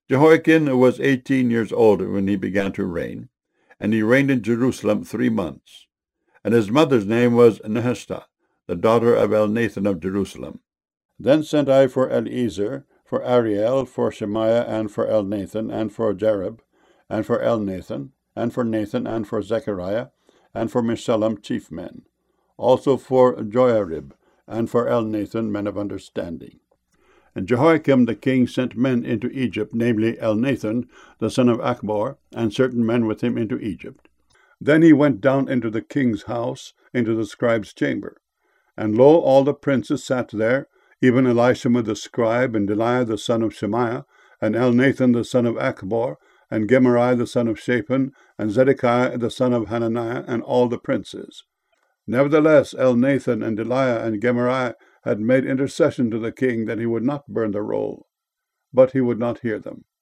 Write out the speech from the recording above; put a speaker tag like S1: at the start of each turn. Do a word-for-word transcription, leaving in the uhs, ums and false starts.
S1: Jehoiakim was eighteen years old when he began to reign, and he reigned in Jerusalem three months. And his mother's name was Nehushta, the daughter of Elnathan of Jerusalem. Then sent I for Eliezer, for Ariel, for Shemaiah, and for Elnathan, and for Jarib, and for Elnathan, and for Nathan, and for Zechariah, and for Meshullam chief men, also for Joiarib, and for Elnathan men of understanding. And Jehoiakim the king sent men into Egypt, namely Elnathan the son of Achbor, and certain men with him into Egypt. Then he went down into the king's house, into the scribe's chamber. And lo, all the princes sat there, even Elishama the scribe, and Delaiah the son of Shemaiah, and Elnathan the son of Achbor, and Gemariah the son of Shaphan, and Zedekiah the son of Hananiah, and all the princes. Nevertheless, Elnathan and Delaiah and Gemariah had made intercession to the king that he would not burn the roll, but he would not hear them.